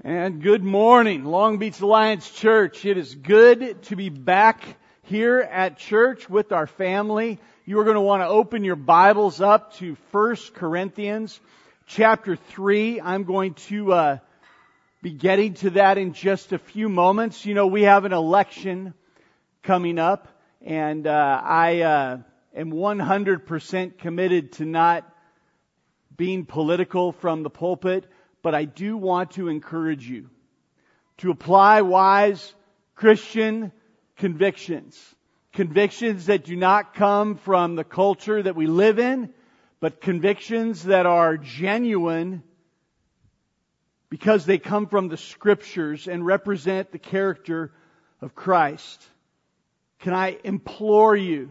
And good morning, Long Beach Alliance Church. It is good to be back here at church with our family. You are going to want to open your Bibles up to 1 Corinthians chapter 3. I'm going to be getting to that in just a few moments. You know, we have an election coming up, and I am 100% committed to not being political from the pulpit. But I do want to encourage you to apply wise Christian convictions. Convictions that do not come from the culture that we live in, but convictions that are genuine because they come from the Scriptures and represent the character of Christ. Can I implore you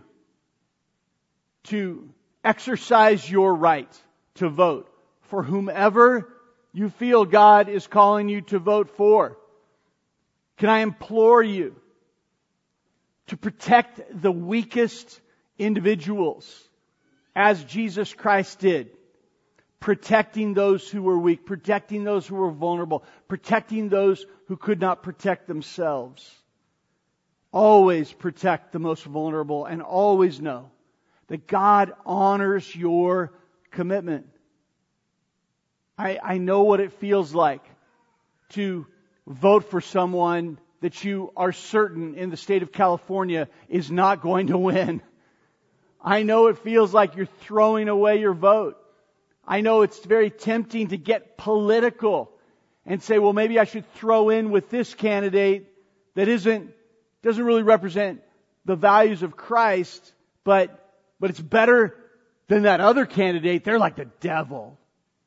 to exercise your right to vote for whomever you feel God is calling you to vote for? Can I implore you to protect the weakest individuals as Jesus Christ did? Protecting those who were weak, protecting those who were vulnerable, protecting those who could not protect themselves. Always protect the most vulnerable and always know that God honors your commitment. I know what it feels like to vote for someone that you are certain in the state of California is not going to win. I know it feels like you're throwing away your vote. I know it's very tempting to get political and say, well, maybe I should throw in with this candidate that doesn't really represent the values of Christ, but it's better than that other candidate. They're like the devil.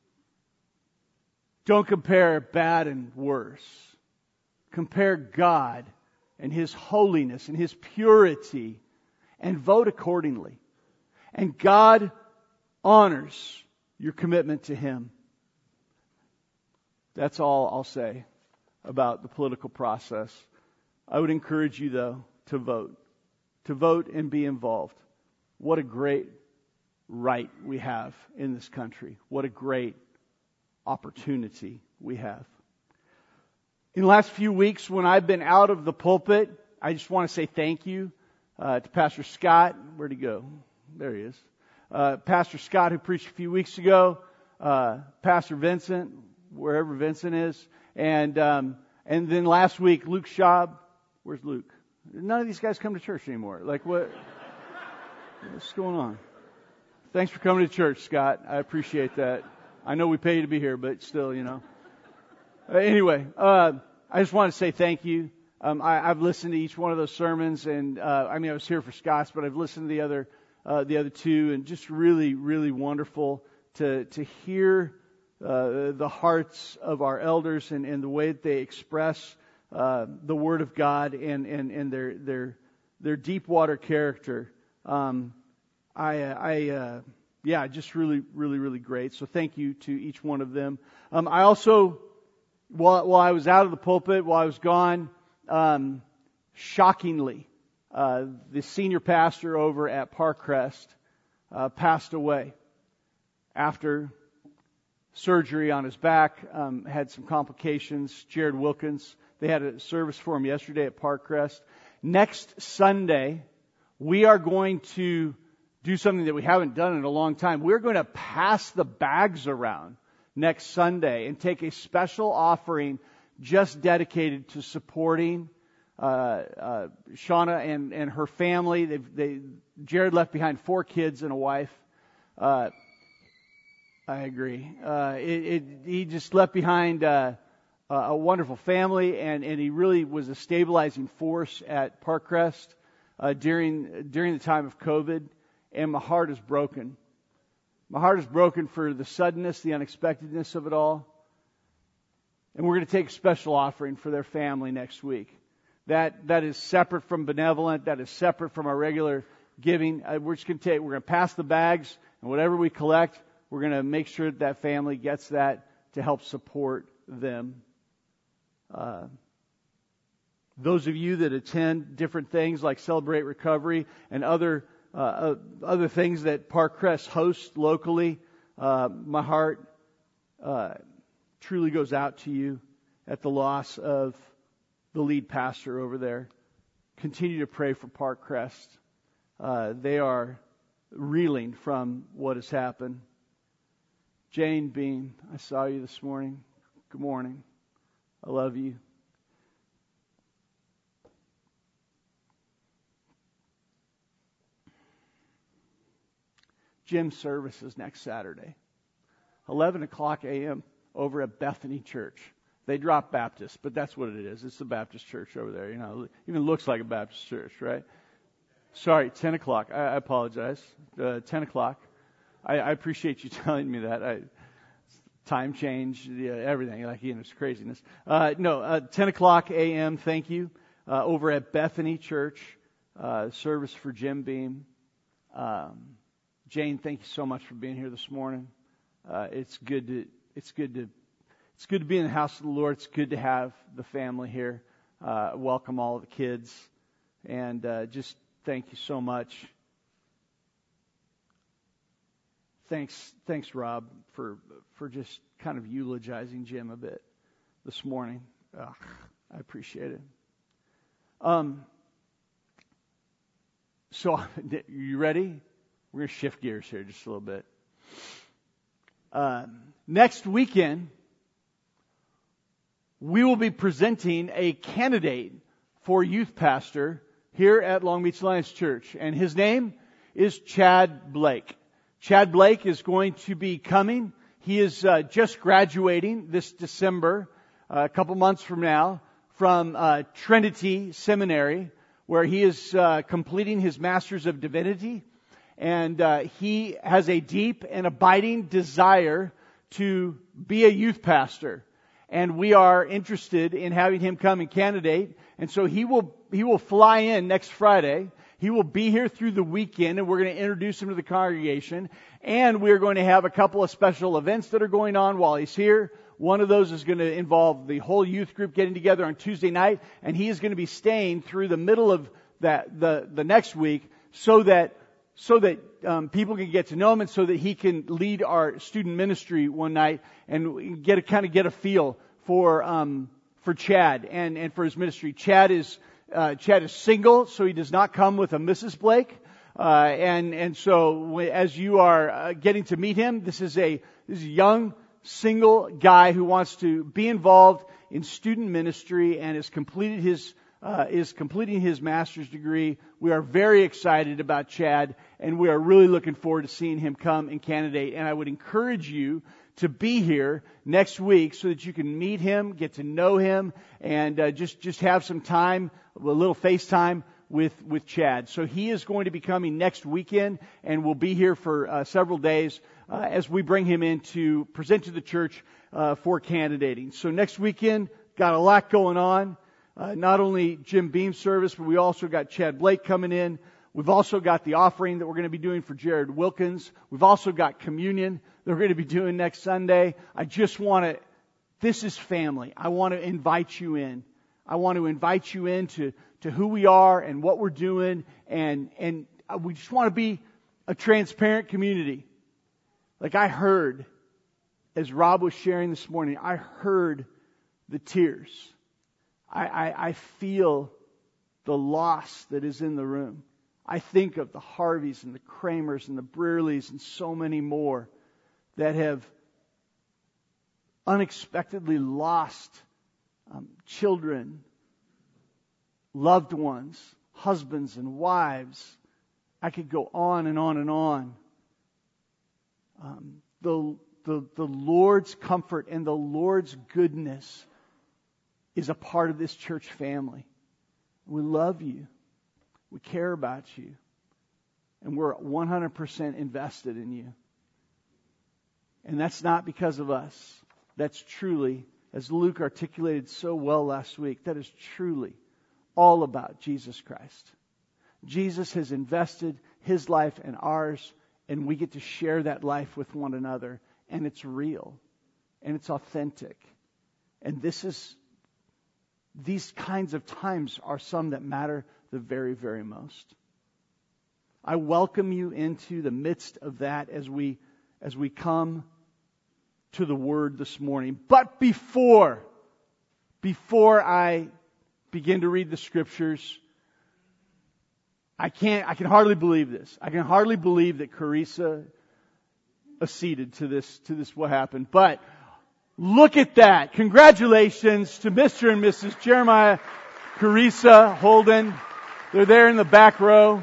Don't compare bad and worse. Compare God and His holiness and His purity and vote accordingly. And God honors your commitment to Him. That's all I'll say about the political process. I would encourage you, though, to vote and be involved. What a great right we have in this country. What a great opportunity we have. In the last few weeks, when I've been out of the pulpit, I just want to say thank you to Pastor Scott. Where'd he go? There he is. Pastor Scott, who preached a few weeks ago, Pastor Vincent, wherever Vincent is, and then last week, Luke Schaub. Where's Luke? None of these guys come to church anymore. Like what's going on? Thanks for coming to church, Scott. I appreciate that. I know we pay you to be here, but still, you know. Anyway, I just want to say thank you. I've listened to each one of those sermons, and I was here for Scott's, but I've listened to the other two, and just really, really wonderful to hear the hearts of our elders and the way that they express the Word of God and their deep water character. Just really, really, really great. So thank you to each one of them. I also, while I was out of the pulpit, while I was gone, shockingly, the senior pastor over at Parkcrest passed away after surgery on his back, had some complications. Jared Wilkins, they had a service for him yesterday at Parkcrest. Next Sunday, we are going to do something that we haven't done in a long time. We're going to pass the bags around next Sunday and take a special offering just dedicated to supporting Shauna and her family. Jared left behind 4 kids and a wife. I agree. He just left behind a wonderful family, and he really was a stabilizing force at Parkcrest during the time of COVID. And my heart is broken. My heart is broken for the suddenness, the unexpectedness of it all. And we're going to take a special offering for their family next week. That is separate from benevolent. That is separate from our regular giving. We're going to pass the bags, and whatever we collect, we're going to make sure that family gets that to help support them. Those of you that attend different things like Celebrate Recovery and other things that Parkcrest hosts locally, my heart truly goes out to you at the loss of the lead pastor over there. Continue to pray for Parkcrest. They are reeling from what has happened. Jane Beam, I saw you this morning. Good morning. I love you. Gym service is next Saturday, 11 o'clock a.m. over at Bethany Church. They drop Baptist, but that's what it is. It's the Baptist church over there. You know, it even looks like a Baptist church, right? Sorry, 10 o'clock. I apologize. 10 o'clock. I appreciate you telling me that. Time change, everything, like, you know, it's craziness. 10 o'clock a.m., thank you, over at Bethany Church, service for Jim Beam. Jane, thank you so much for being here this morning. It's good to be in the house of the Lord. It's good to have the family here. Welcome all of the kids, and just thank you so much. Thanks, Rob, for just kind of eulogizing Jim a bit this morning. I appreciate it. So, you ready? We're going to shift gears here just a little bit. Next weekend, we will be presenting a candidate for youth pastor here at Long Beach Alliance Church, and his name is Chad Blake. Chad Blake is going to be coming. He is just graduating this December, a couple months from now, from Trinity Seminary, where he is completing his Master's of Divinity. And he has a deep and abiding desire to be a youth pastor. And we are interested in having him come and candidate. And so he will fly in next Friday. He will be here through the weekend, and we're going to introduce him to the congregation. And we're going to have a couple of special events that are going on while he's here. One of those is going to involve the whole youth group getting together on Tuesday night, and he is going to be staying through the middle of the next week so that people can get to know him, and so that he can lead our student ministry one night and get a feel for Chad and for his ministry. Chad is single, so he does not come with a Mrs. Blake. And so as you are getting to meet him, this is a young single guy who wants to be involved in student ministry and is completing his master's degree. We are very excited about Chad, and we are really looking forward to seeing him come and candidate. And I would encourage you to be here next week so that you can meet him, get to know him, and just have some time, a little FaceTime with Chad. So he is going to be coming next weekend, and will be here for several days as we bring him in to present to the church for candidating. So next weekend, got a lot going on. Not only Jim Beam service, but we also got Chad Blake coming in. We've also got the offering that we're going to be doing for Jared Wilkins. We've also got communion that we're going to be doing next Sunday. This is family. I want to invite you in. I want to invite you in to who we are and what we're doing. And we just want to be a transparent community. Like I heard, as Rob was sharing this morning, I heard the tears. I feel the loss that is in the room. I think of the Harveys and the Kramers and the Brearleys and so many more that have unexpectedly lost children, loved ones, husbands and wives. I could go on and on and on. The Lord's comfort and the Lord's goodness is a part of this church family. We love you. We care about you. And we're 100% invested in you. And that's not because of us. That's truly, as Luke articulated so well last week, that is truly all about Jesus Christ. Jesus has invested His life and ours, and we get to share that life with one another. And it's real. And it's authentic. And these kinds of times are some that matter the very, very most. I welcome you into the midst of that as we come to the Word this morning. But before before I begin to read the scriptures, I can hardly believe this. I can hardly believe that Carissa acceded to this what happened. But look at that. Congratulations to Mr. and Mrs. Jeremiah Carissa Holden. They're there in the back row.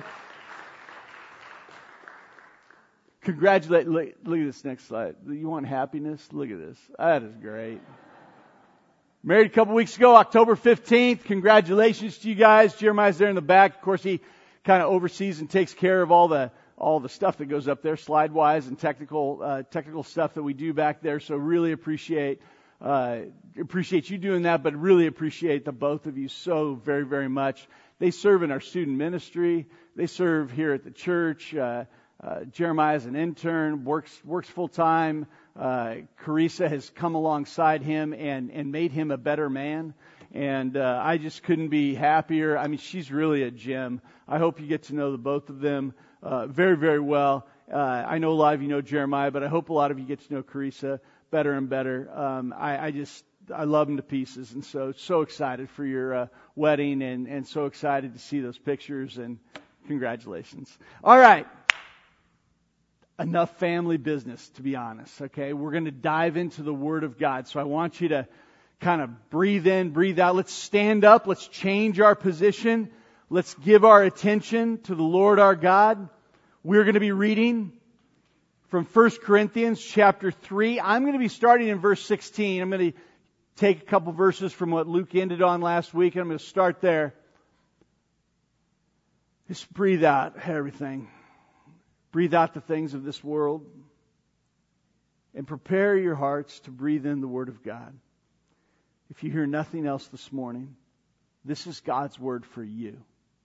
Congratulate. Look at this next slide. You want happiness? Look at this. That is great. Married a couple weeks ago, October 15th. Congratulations to you guys. Jeremiah's there in the back. Of course, he kind of oversees and takes care of all the stuff that goes up there, slide-wise and technical stuff that we do back there. So really appreciate you doing that, but really appreciate the both of you so very, very much. They serve in our student ministry. They serve here at the church. Jeremiah is an intern, works full time. Carissa has come alongside him and made him a better man. And I just couldn't be happier. I mean, she's really a gem. I hope you get to know the both of them very, very well. I know a lot of you know Jeremiah, but I hope a lot of you get to know Carissa better and better. I love them to pieces, and so excited for your wedding, and so excited to see those pictures, and congratulations. All right. Enough family business, to be honest, okay? We're going to dive into the Word of God, so I want you to kind of breathe in, breathe out. Let's stand up. Let's change our position. Let's give our attention to the Lord our God. We're going to be reading from 1 Corinthians chapter 3. I'm going to be starting in verse 16. I'm going to take a couple verses from what Luke ended on last week, and I'm going to start there. Just breathe out everything. Breathe out the things of this world. And prepare your hearts to breathe in the Word of God. If you hear nothing else this morning, this is God's Word for you.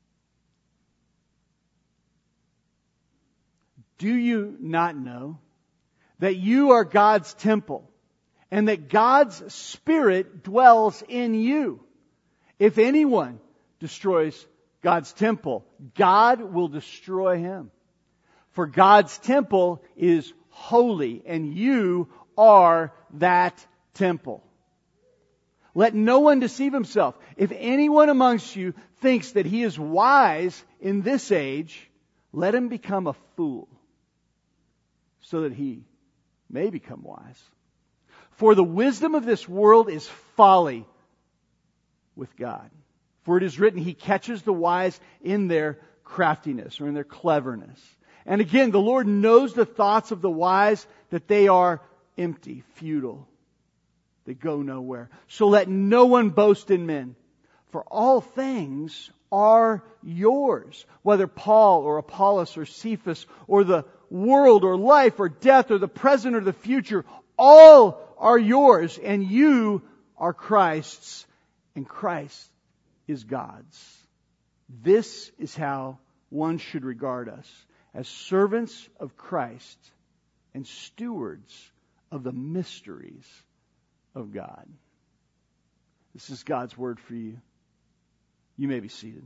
Do you not know that you are God's temple and that God's Spirit dwells in you? If anyone destroys God's temple, God will destroy him. For God's temple is holy, and you are that temple. Let no one deceive himself. If anyone amongst you thinks that he is wise in this age, let him become a fool, so that he may become wise. For the wisdom of this world is folly with God. For it is written, He catches the wise in their craftiness, or in their cleverness. And again, the Lord knows the thoughts of the wise, that they are empty, futile. They go nowhere. So let no one boast in men. For all things are yours. Whether Paul or Apollos or Cephas or the world or life or death or the present or the future, all are yours, and you are Christ's, and Christ is God's. This is how one should regard us, as servants of Christ and stewards of the mysteries of God. This is God's Word for you. You may be seated.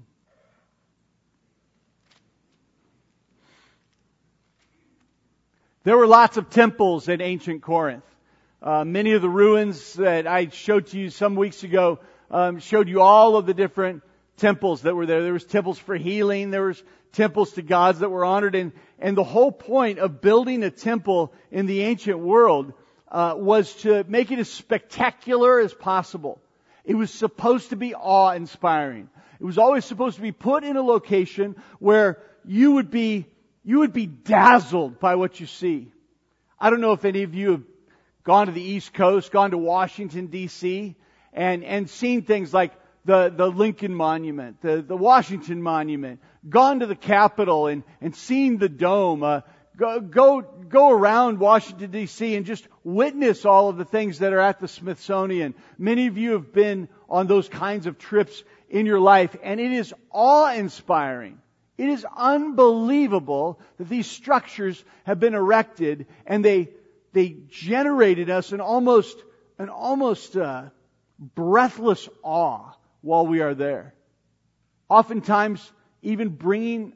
There were lots of temples in ancient Corinth. Many of the ruins that I showed to you some weeks ago showed you all of the different temples that were there. There was temples for healing. There was temples to gods that were honored. And the whole point of building a temple in the ancient world was to make it as spectacular as possible. It was supposed to be awe-inspiring. It was always supposed to be put in a location where you would be dazzled by what you see. I don't know if any of you have gone to the East Coast, gone to Washington, D.C., and seen things like the Lincoln Monument, the Washington Monument, gone to the Capitol and seen the dome. Go around Washington, D.C. and just witness all of the things that are at the Smithsonian. Many of you have been on those kinds of trips in your life, and it is awe-inspiring. It is unbelievable that these structures have been erected, and they generated us an almost breathless awe while we are there. Oftentimes, even bringing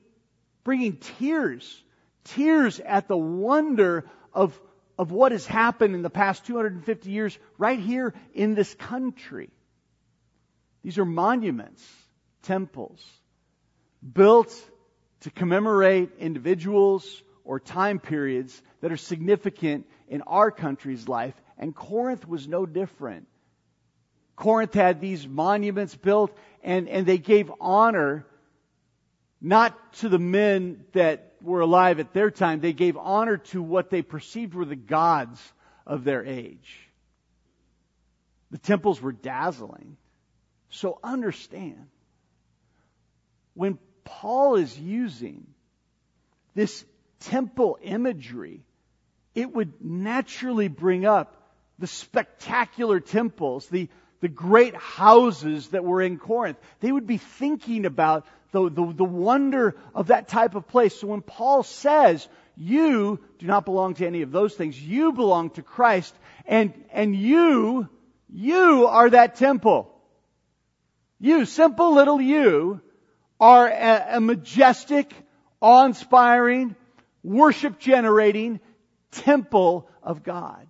tears at the wonder of what has happened in the past 250 years right here in this country. These are monuments, temples, built to commemorate individuals or time periods that are significant in our country's life. And Corinth was no different. Corinth had these monuments built, and they gave honor not to the men that were alive at their time. They gave honor to what they perceived were the gods of their age. The temples were dazzling. So understand, when Paul is using this temple imagery, it would naturally bring up the spectacular temples, the great houses that were in Corinth. They would be thinking about the wonder of that type of place. So when Paul says, you do not belong to any of those things, you belong to Christ, and you are that temple. You, simple little you, are a majestic, awe-inspiring, worship-generating temple of God.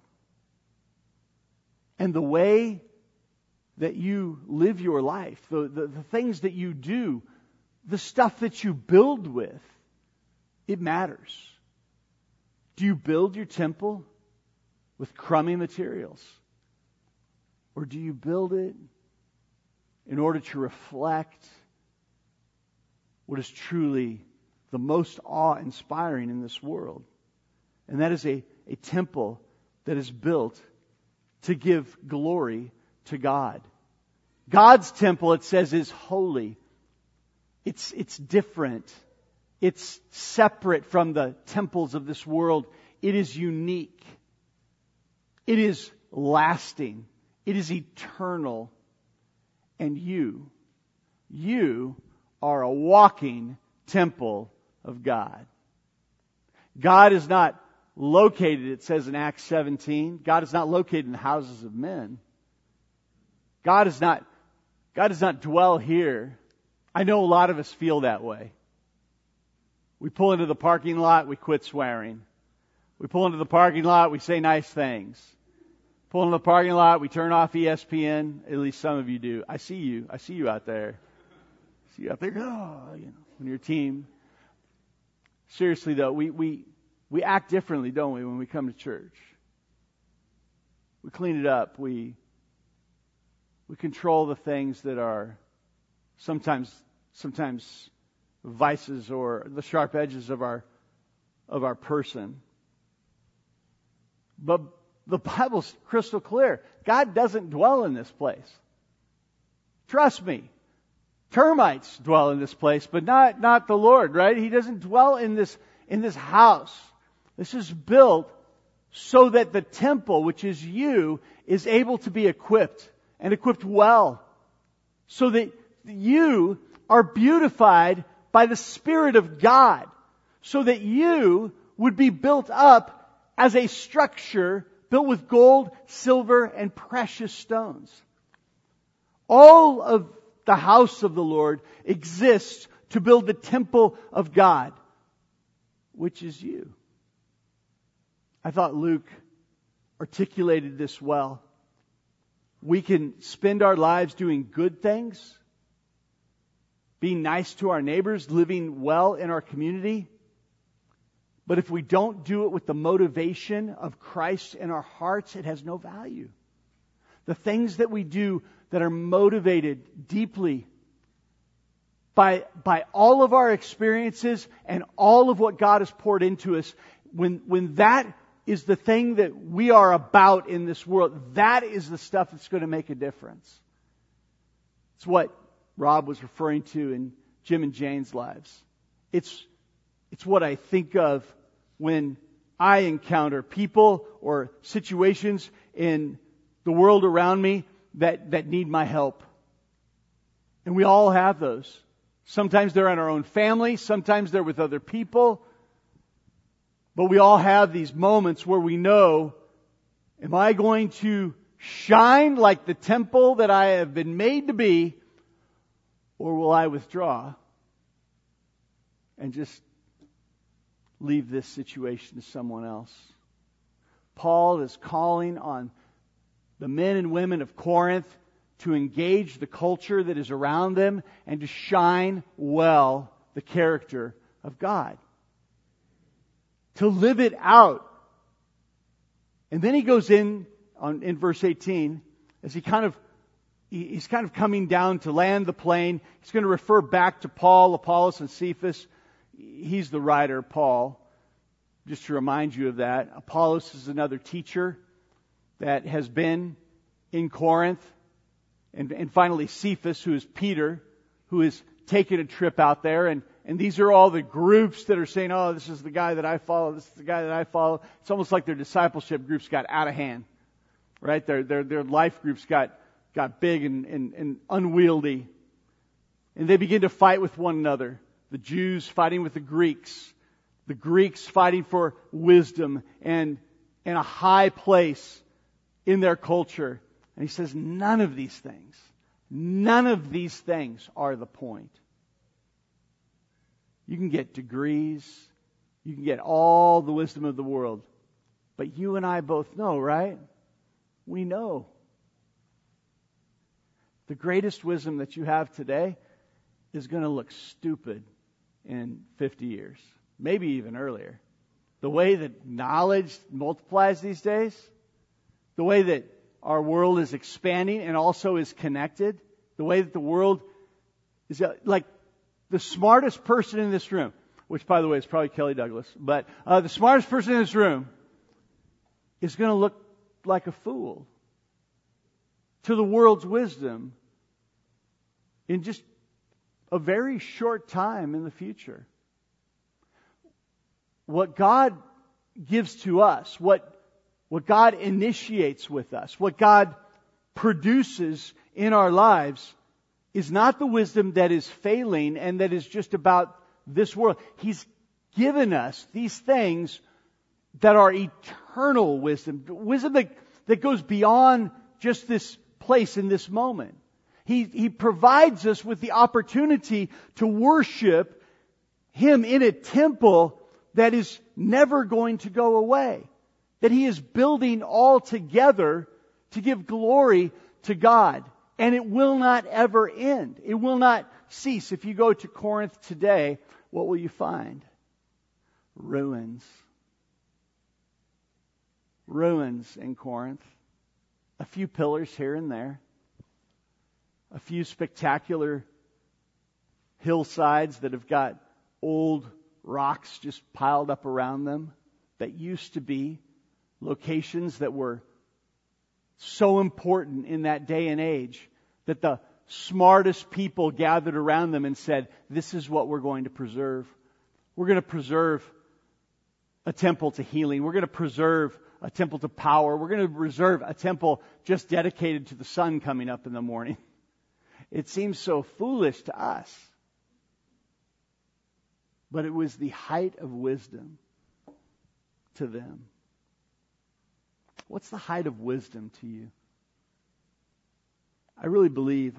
And the way that you live your life, the things that you do, the stuff that you build with, it matters. Do you build your temple with crummy materials? Or do you build it in order to reflect what is truly the most awe-inspiring in this world? And that is a temple that is built to give glory to God. God's temple, it says, is holy. It's different. It's separate from the temples of this world. It is unique. It is lasting. It is eternal. And you are a walking temple of God. God is not located, it says in Acts 17, God is not located in the houses of men. God does not dwell here. I know a lot of us feel that way. We pull into the parking lot, we quit swearing. We pull into the parking lot, we say nice things. Pull into the parking lot, we turn off ESPN. At least some of you do. I see you out there. I see you out there. Oh, when your team. Seriously though, we act differently, don't we, when we come to church? We clean it up. We control the things that are sometimes vices or the sharp edges of our person. But the Bible's crystal clear. God doesn't dwell in this place. Trust me. Termites dwell in this place, but not the Lord, right? He doesn't dwell in this house. This is built so that the temple, which is you, is able to be equipped and equipped well. So that you are beautified by the Spirit of God. So that you would be built up as a structure built with gold, silver, and precious stones. All of the house of the Lord exists to build the temple of God, which is you. I thought Luke articulated this well. We can spend our lives doing good things, being nice to our neighbors, living well in our community. But if we don't do it with the motivation of Christ in our hearts, it has no value. The things that we do that are motivated deeply by all of our experiences and all of what God has poured into us, when that is the thing that we are about in this world, that is the stuff that's going to make a difference. It's what Rob was referring to in Jim and Jane's lives. It's what I think of when I encounter people or situations in the world around me that need my help. And we all have those. Sometimes they're in our own family, sometimes they're with other people. But we all have these moments where we know, am I going to shine like the temple that I have been made to be, or will I withdraw and just leave this situation to someone else? Paul is calling on the men and women of Corinth to engage the culture that is around them and to shine well the character of God. To live it out. And then he goes in verse 18, as he's kind of coming down to land the plane. He's going to refer back to Paul, Apollos, and Cephas. He's the writer, Paul. Just to remind you of that. Apollos is another teacher that has been in Corinth. And finally Cephas, who is Peter, who has taken a trip out there. And these are all the groups that are saying, oh, this is the guy that I follow, this is the guy that I follow. It's almost like their discipleship groups got out of hand. Right? Their life groups got big and unwieldy. And they begin to fight with one another. The Jews fighting with the Greeks fighting for wisdom and a high place in their culture. And he says, none of these things are the point. You can get degrees, you can get all the wisdom of the world, but you and I both know, right? We know. The greatest wisdom that you have today is going to look stupid in 50 years, maybe even earlier. The way that knowledge multiplies these days, the way that our world is expanding and also is connected, the way that the world is like the smartest person in this room, which by the way is probably Kelly Douglas, but the smartest person in this room is going to look like a fool to the world's wisdom in just a very short time in the future. What God gives to us, what God initiates with us, what God produces in our lives is not the wisdom that is failing and that is just about this world. He's given us these things that are eternal wisdom that goes beyond just this place in this moment. He provides us with the opportunity to worship Him in a temple that is never going to go away. That He is building all together to give glory to God. And it will not ever end. It will not cease. If you go to Corinth today, what will you find? Ruins. Ruins in Corinth. A few pillars here and there. A few spectacular hillsides that have got old rocks just piled up around them that used to be locations that were so important in that day and age that the smartest people gathered around them and said, this is what we're going to preserve. We're going to preserve a temple to healing. We're going to preserve a temple to power. We're going to preserve a temple just dedicated to the sun coming up in the morning. It seems so foolish to us. But it was the height of wisdom to them. What's the height of wisdom to you? I really believe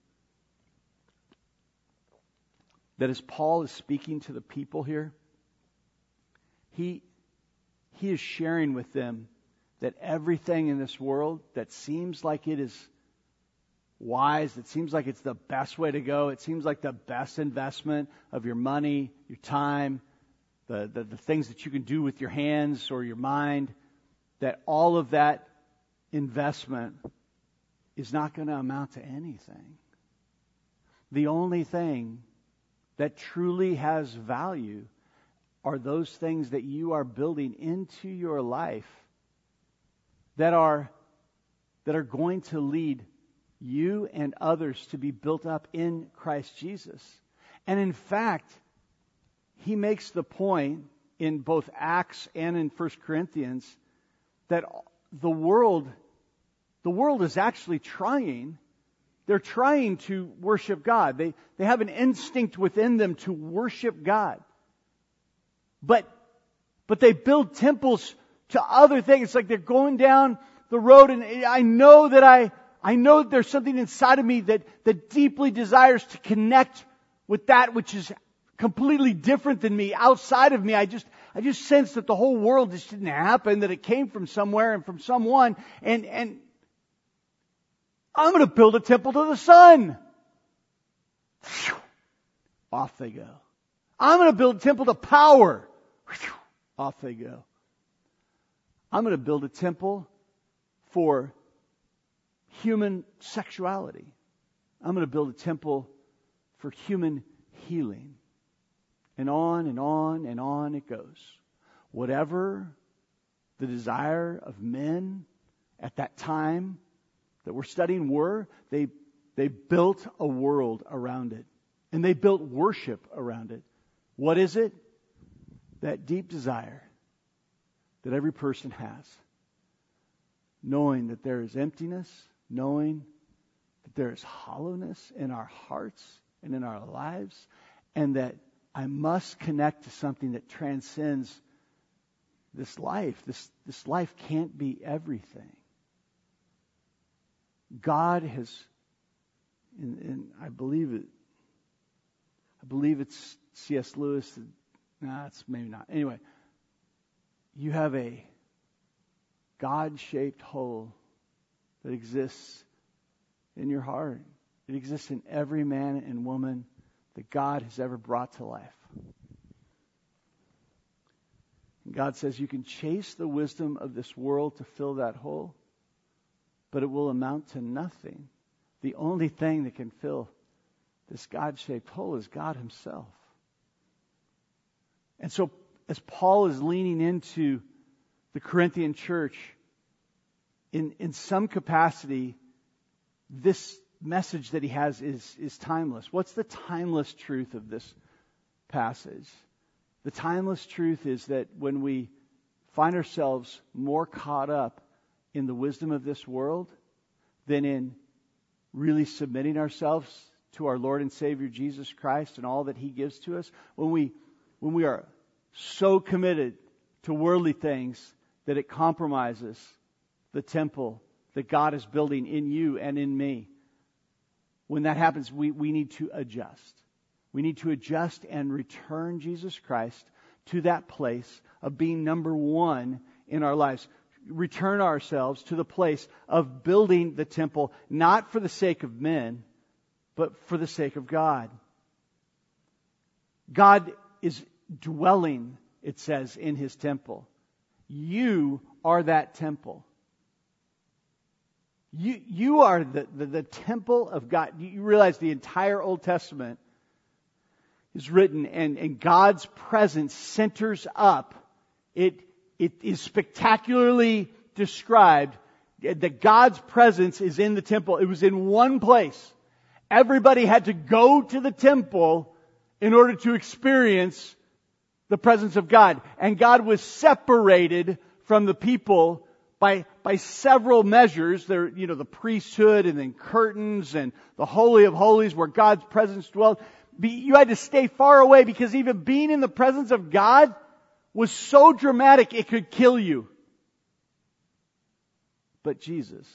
that as Paul is speaking to the people here, he is sharing with them that everything in this world that seems like it is wise, it seems like it's the best way to go, it seems like the best investment of your money, your time, the things that you can do with your hands or your mind, that all of that investment is not going to amount to anything. The only thing that truly has value are those things that you are building into your life that are going to lead you and others to be built up in Christ Jesus. And in fact, he makes the point in both Acts and in 1 Corinthians that the world is actually trying. They're trying to worship God. They have an instinct within them to worship God. But they build temples to other things. It's like they're going down the road, and I know that there's something inside of me that deeply desires to connect with that which is completely different than me, outside of me. I just sense that the whole world just didn't happen, that it came from somewhere and from someone, and I'm going to build a temple to the sun. Whew. Off they go. I'm going to build a temple to power. Whew. Off they go. I'm going to build a temple for human sexuality. I'm going to build a temple for human healing. And on and on and on it goes. Whatever the desire of men at that time that we're studying were, they built a world around it. And they built worship around it. What is it? That deep desire that every person has. Knowing that there is emptiness, knowing that there is hollowness in our hearts and in our lives, and that I must connect to something that transcends this life. This life can't be everything. God has, and I believe it's C.S. Lewis. It's maybe not. Anyway, you have a God-shaped hole that exists in your heart. It exists in every man and woman that God has ever brought to life. And God says you can chase the wisdom of this world to fill that hole, but it will amount to nothing. The only thing that can fill this God-shaped hole is God Himself. And so, as Paul is leaning into the Corinthian church, in some capacity, this message that he has is timeless. What's the timeless truth of this passage? The timeless truth is that when we find ourselves more caught up in the wisdom of this world than in really submitting ourselves to our Lord and Savior Jesus Christ and all that He gives to us, when we are so committed to worldly things that it compromises the temple that God is building in you and in me, when that happens, we need to adjust. We need to adjust and return Jesus Christ to that place of being number one in our lives. Return ourselves to the place of building the temple, not for the sake of men, but for the sake of God. God is dwelling, it says, in His temple. You are that temple. You are the temple of God. You realize the entire Old Testament is written and God's presence centers up. It is spectacularly described that God's presence is in the temple. It was in one place. Everybody had to go to the temple in order to experience the presence of God. And God was separated from the people by several measures. There, the priesthood and then curtains and the Holy of Holies where God's presence dwelled. You had to stay far away because even being in the presence of God was so dramatic it could kill you. But Jesus,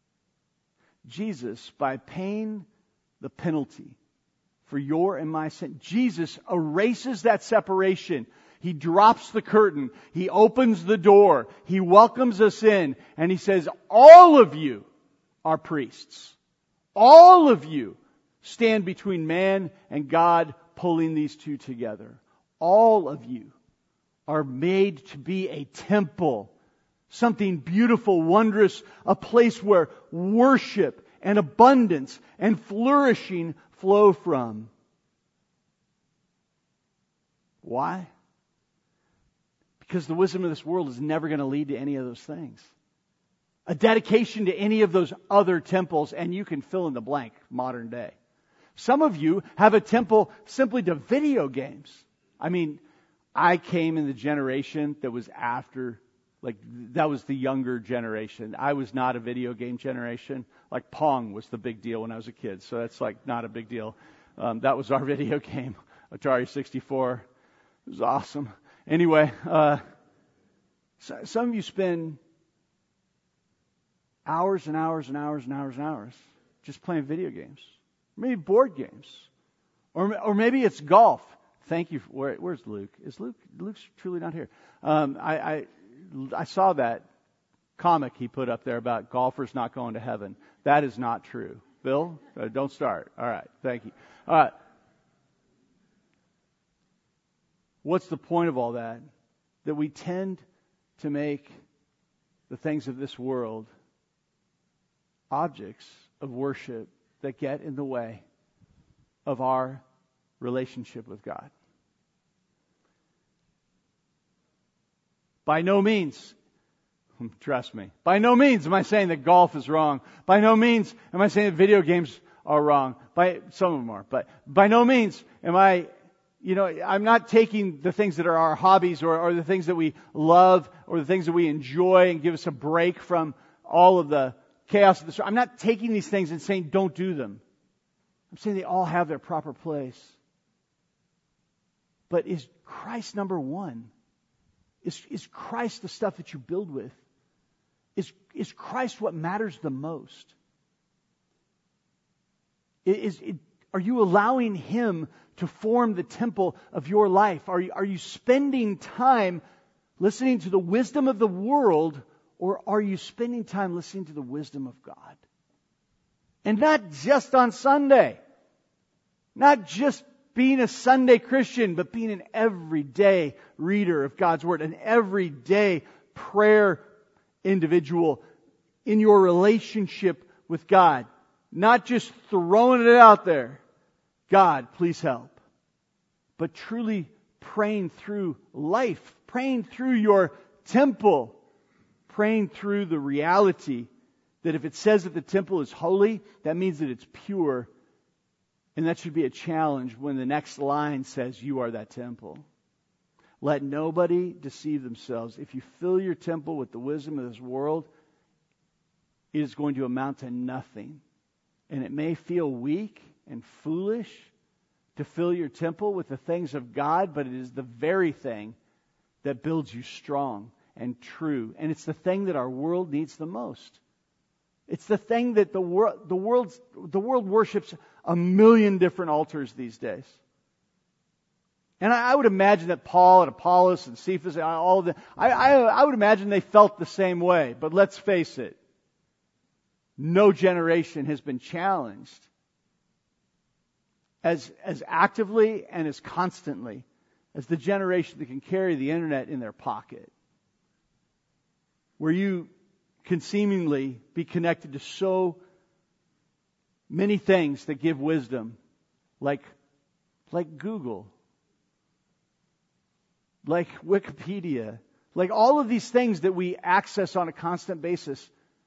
by paying the penalty for your and my sin, Jesus erases that separation. He drops the curtain. He opens the door. He welcomes us in. And He says, all of you are priests. All of you stand between man and God, pulling these two together. All of you are made to be a temple. Something beautiful, wondrous, a place where worship and abundance and flourishing flow from. Why? Because the wisdom of this world is never going to lead to any of those things. A dedication to any of those other temples, and you can fill in the blank, modern day. Some of you have a temple simply to video games. I mean, I came in the generation that was after, that was the younger generation. I was not a video game generation. Like Pong was the big deal when I was a kid, so that's not a big deal. That was our video game, Atari 64. It was awesome. Anyway, some of you spend hours and hours and hours and hours and hours just playing video games. Maybe board games. Or maybe it's golf. Thank you. Where's Luke? Luke's truly not here. I saw that comic he put up there about golfers not going to heaven. That is not true. Bill, don't start. All right, thank you. All right. What's the point of all that? That we tend to make the things of this world objects of worship that get in the way of our relationship with God. By no means, trust me, by no means am I saying that golf is wrong. By no means am I saying that video games are wrong. Some of them are, but by no means am I, I'm not taking the things that are our hobbies or the things that we love or the things that we enjoy and give us a break from all of the chaos of this. I'm not taking these things and saying don't do them. I'm saying they all have their proper place. But is Christ number one? Is Christ the stuff that you build with? Is Christ what matters the most? Are you allowing Him to form the temple of your life? Are you spending time listening to the wisdom of the world, or are you spending time listening to the wisdom of God? And not just on Sunday. Not just being a Sunday Christian, but being an everyday reader of God's Word, an everyday prayer individual in your relationship with God. Not just throwing it out there. God, please help. But truly praying through life, praying through your temple, praying through the reality that if it says that the temple is holy, that means that it's pure. And that should be a challenge when the next line says you are that temple. Let nobody deceive themselves. If you fill your temple with the wisdom of this world, it is going to amount to nothing. And it may feel weak and foolish to fill your temple with the things of God, but it is the very thing that builds you strong and true. And it's the thing that our world needs the most. It's the thing that the world worships a million different altars these days. And I would imagine that Paul and Apollos and Cephas, all of them, I would imagine they felt the same way. But let's face it, no generation has been challenged as actively and as constantly as the generation that can carry the internet in their pocket. Where you can seemingly be connected to so many things that give wisdom, like Google, like Wikipedia, like all of these things that we access on a constant basis.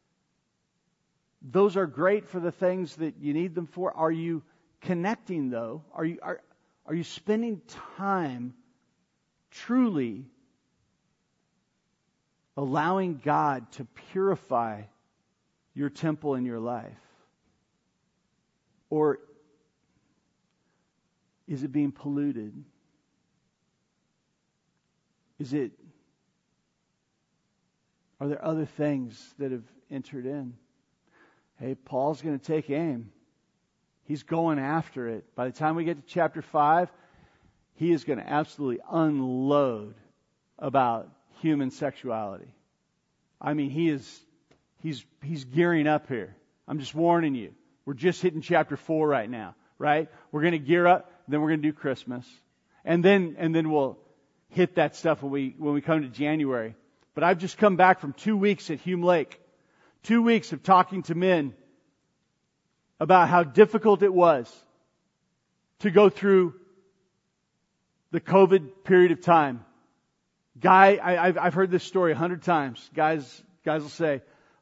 Those are great for the things that you need them for. Are you connecting though? Are you spending time truly allowing God to purify your temple in your life? Or is it being polluted? Are there other things that have entered in? Hey, Paul's going to take aim. He's going after it. By the time we get to chapter 5, he is going to absolutely unload about human sexuality. I mean, he's gearing up here. I'm just warning you. We're just hitting chapter 4 right now, right? We're going to gear up, then we're going to do Christmas. And then we'll hit that stuff when we come to January. But I've just come back from 2 weeks at Hume Lake. 2 weeks of talking to men about how difficult it was to go through the COVID period of time. I've heard this story 100 times. Guys will say,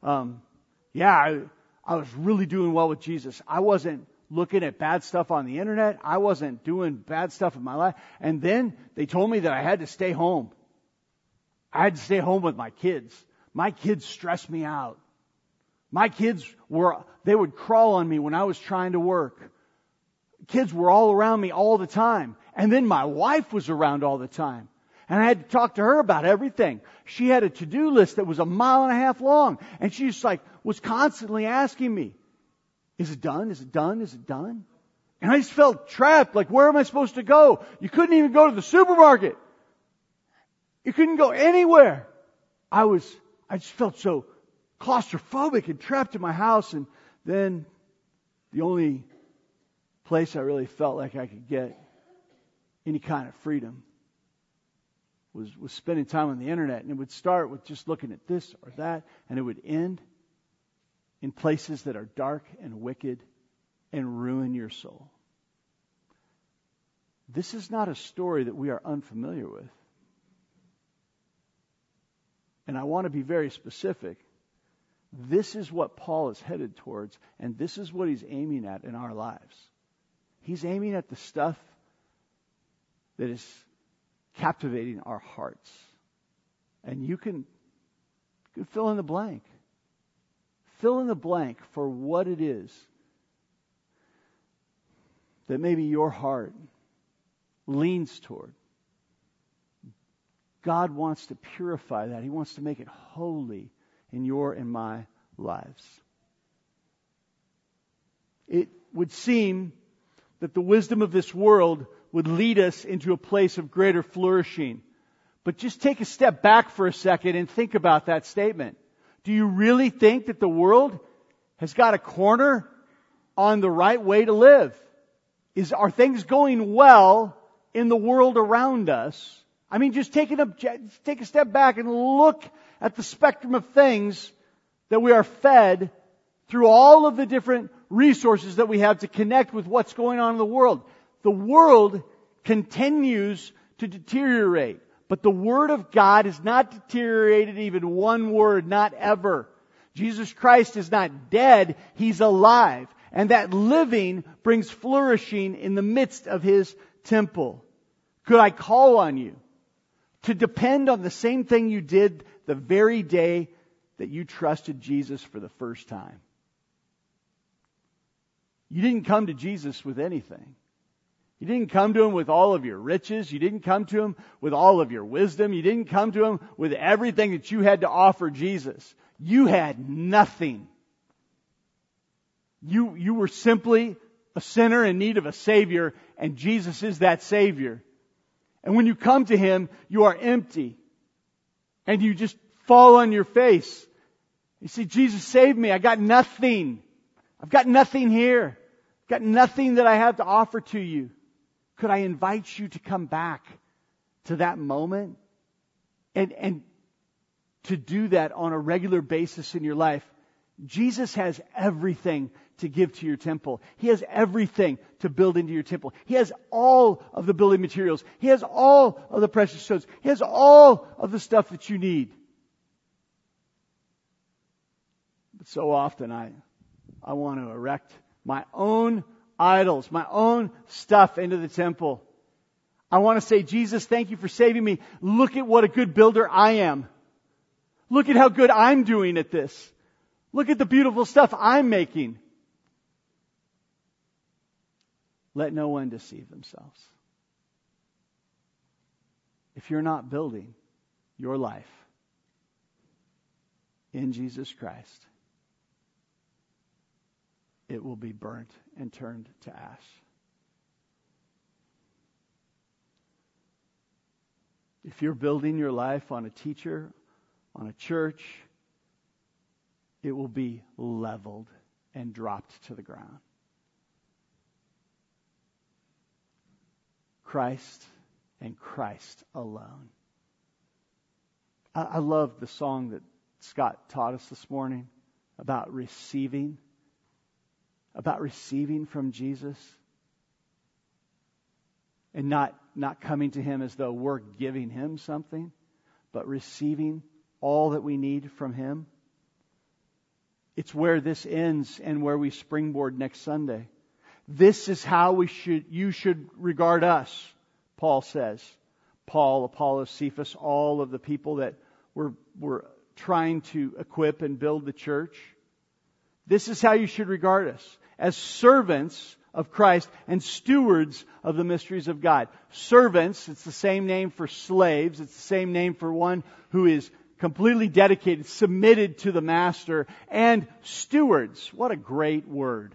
I was really doing well with Jesus. I wasn't looking at bad stuff on the internet. I wasn't doing bad stuff in my life. And then they told me that I had to stay home. I had to stay home with my kids. My kids stressed me out. My kids they would crawl on me when I was trying to work. Kids were all around me all the time. And then my wife was around all the time. And I had to talk to her about everything. She had a to-do list that was 1.5 miles long. And she just was constantly asking me, is it done? Is it done? Is it done? And I just felt trapped. Where am I supposed to go? You couldn't even go to the supermarket. You couldn't go anywhere. I just felt so claustrophobic and trapped in my house. And then the only place I really felt like I could get any kind of freedom was spending time on the internet. And it would start with just looking at this or that, and it would end in places that are dark and wicked and ruin your soul. This is not a story that we are unfamiliar with. And I want to be very specific. This is what Paul is headed towards, and this is what he's aiming at in our lives. He's aiming at the stuff that is captivating our hearts. And you can fill in the blank. Fill in the blank for what it is that maybe your heart leans toward. God wants to purify that. He wants to make it holy in your and my lives. It would seem that the wisdom of this world would lead us into a place of greater flourishing. But just take a step back for a second and think about that statement. Do you really think that the world has got a corner on the right way to live? Are things going well in the world around us? I mean, just take a step back and look at the spectrum of things that we are fed through all of the different resources that we have to connect with what's going on in the world. The world continues to deteriorate, but the Word of God is not deteriorated even one word, not ever. Jesus Christ is not dead, He's alive. And that living brings flourishing in the midst of His temple. Could I call on you to depend on the same thing you did the very day that you trusted Jesus for the first time? You didn't come to Jesus with anything. You didn't come to Him with all of your riches. You didn't come to Him with all of your wisdom. You didn't come to Him with everything that you had to offer Jesus. You had nothing. You were simply a sinner in need of a Savior, and Jesus is that Savior. And when you come to Him, you are empty. And you just fall on your face. You say, Jesus, save me. I got nothing. I've got nothing here. I've got nothing that I have to offer to you. Could I invite you to come back to that moment? And to do that on a regular basis in your life. Jesus has everything to give to your temple. He has everything to build into your temple. He has all of the building materials. He has all of the precious stones. He has all of the stuff that you need. But so often I want to erect my own idols, my own stuff into the temple. I want to say, Jesus, thank you for saving me. Look at what a good builder I am. Look at how good I'm doing at this. Look at the beautiful stuff I'm making. Let no one deceive themselves. If you're not building your life in Jesus Christ, it will be burnt and turned to ash. If you're building your life on a teacher, on a church, it will be leveled and dropped to the ground. Christ and Christ alone. I love the song that Scott taught us this morning about receiving from Jesus. And not coming to Him as though we're giving Him something, but receiving all that we need from Him. It's where this ends and where we springboard next Sunday. This is how you should regard us, Paul says. Paul, Apollos, Cephas, all of the people that were trying to equip and build the church. This is how you should regard us, as servants of Christ and stewards of the mysteries of God. Servants, it's the same name for slaves. It's the same name for one who is completely dedicated, submitted to the master. And stewards, what a great word.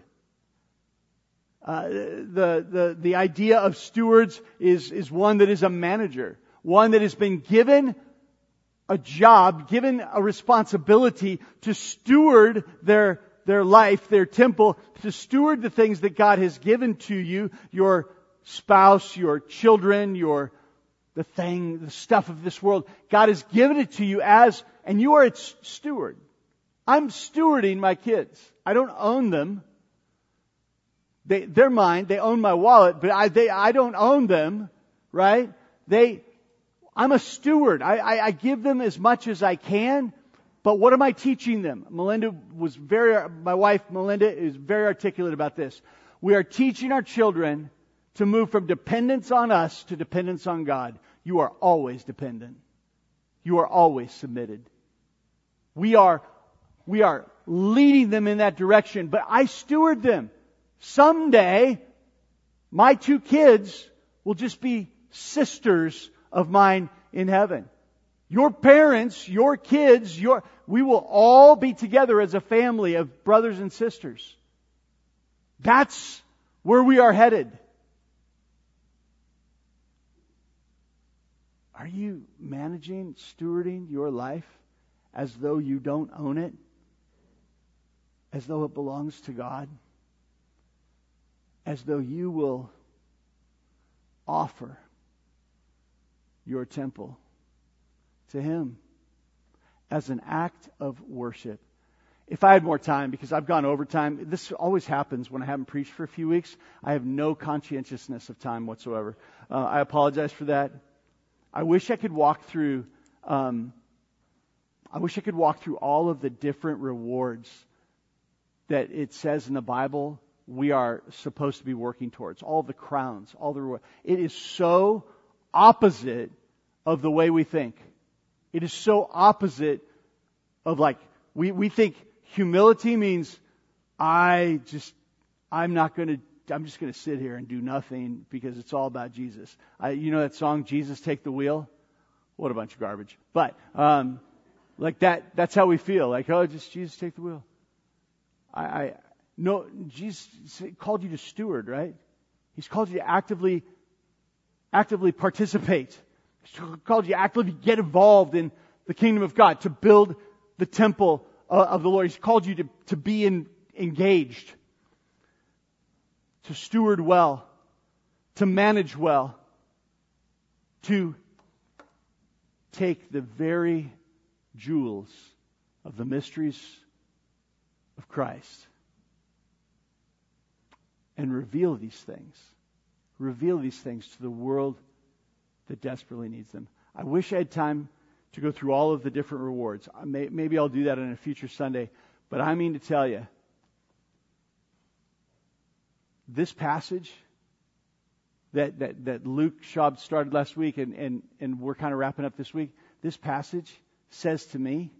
The idea of stewards is one that is a manager, one that has been given a job, given a responsibility to steward their life, their temple, to steward the things that God has given to you, your spouse, your children, the stuff of this world. God has given it to you and you are its steward. I'm stewarding my kids. I don't own them. They're mine. They own my wallet, but I don't own them, right? I'm a steward. I give them as much as I can, but what am I teaching them? My wife Melinda is very articulate about this. We are teaching our children to move from dependence on us to dependence on God. You are always dependent. You are always submitted. We are leading them in that direction, but I steward them. Someday, my 2 kids will just be sisters of mine in heaven. Your parents, your kids, we will all be together as a family of brothers and sisters. That's where we are headed. Are you managing, stewarding your life as though you don't own it? As though it belongs to God? As though you will offer your temple to Him as an act of worship? If I had more time, because I've gone over time, this always happens when I haven't preached for a few weeks. I have no conscientiousness of time whatsoever. I apologize for that. I wish I could walk through all of the different rewards that it says in the Bible we are supposed to be working towards. All the crowns, all the rewards. It is so opposite of the way we think. It is so opposite of we think humility means I'm just going to sit here and do nothing because it's all about Jesus. You know that song, Jesus Take the Wheel? What a bunch of garbage. But, that's how we feel. Just Jesus take the wheel. No, Jesus called you to steward, right? He's called you to actively participate. He's called you to actively get involved in the kingdom of God, to build the temple of the Lord. He's called you to be engaged, to steward well, to manage well, to take the very jewels of the mysteries of Christ and reveal these things to the world that desperately needs them. I wish I had time to go through all of the different rewards. Maybe I'll do that on a future Sunday, but I mean to tell you, this passage that Luke Schaub started last week and we're kind of wrapping up this week, this passage says to me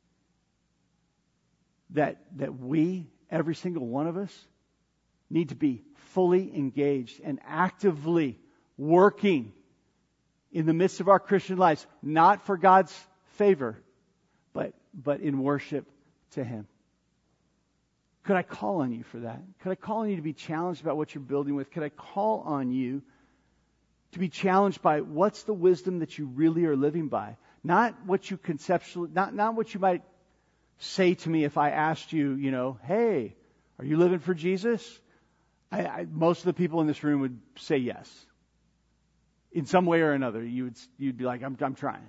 that we, every single one of us, need to be fully engaged and actively working in the midst of our Christian lives, not for God's favor, but in worship to Him. Could I call on you for that? Could I call on you to be challenged about what you're building with? Could I call on you to be challenged by what's the wisdom that you really are living by? Not what you conceptually, not what you might say to me if I asked you, hey, are you living for Jesus? Most of the people in this room would say yes. In some way or another, you'd be like, I'm trying.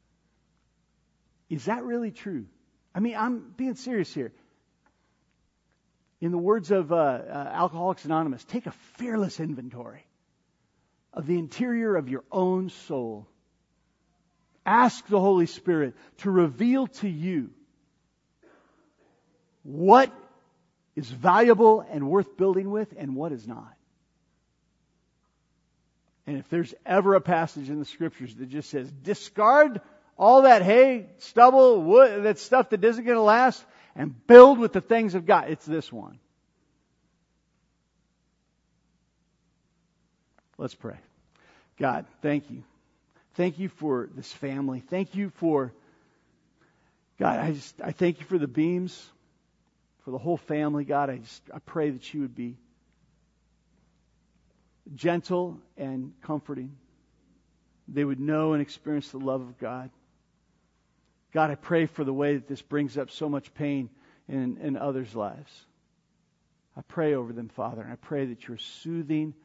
Is that really true? I mean, I'm being serious here. In the words of Alcoholics Anonymous, take a fearless inventory of the interior of your own soul. Ask the Holy Spirit to reveal to you what is valuable and worth building with and what is not. And if there's ever a passage in the Scriptures that just says, discard all that hay, stubble, wood, that stuff that isn't going to last, and build with the things of God, it's this one. Let's pray. God, thank you. Thank you for this family. Thank you for, God, I thank you for the Beams, for the whole family. God, I pray that you would be gentle and comforting. They would know and experience the love of God. God, I pray for the way that this brings up so much pain in others' lives. I pray over them, Father, and I pray that your soothing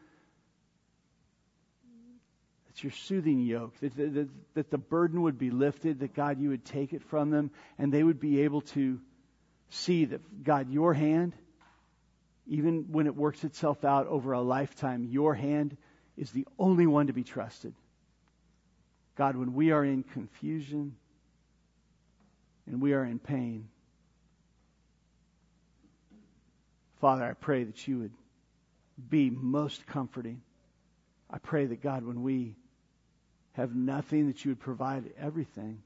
yoke, that the burden would be lifted, that God, you would take it from them, and they would be able to see that, God, your hand, even when it works itself out over a lifetime, your hand is the only one to be trusted. God, when we are in confusion and we are in pain, Father, I pray that you would be most comforting. I pray that, God, when we have nothing, that you would provide everything.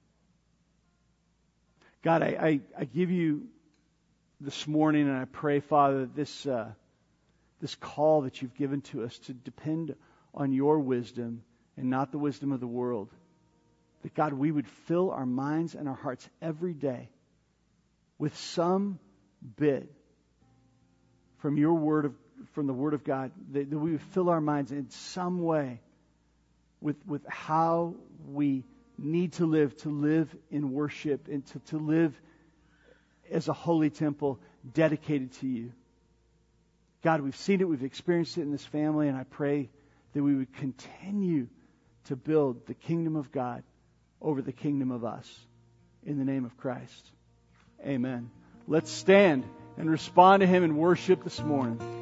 God, I give you this morning, and I pray, Father, this call that you've given to us to depend on your wisdom and not the wisdom of the world. That, God, we would fill our minds and our hearts every day with some bit from your word, from the Word of God, that we would fill our minds in some way with how we need to live in worship, and to live as a holy temple dedicated to you. God, we've seen it, we've experienced it in this family, and I pray that we would continue to build the kingdom of God over the kingdom of us. In the name of Christ. Amen. Let's stand and respond to Him in worship this morning.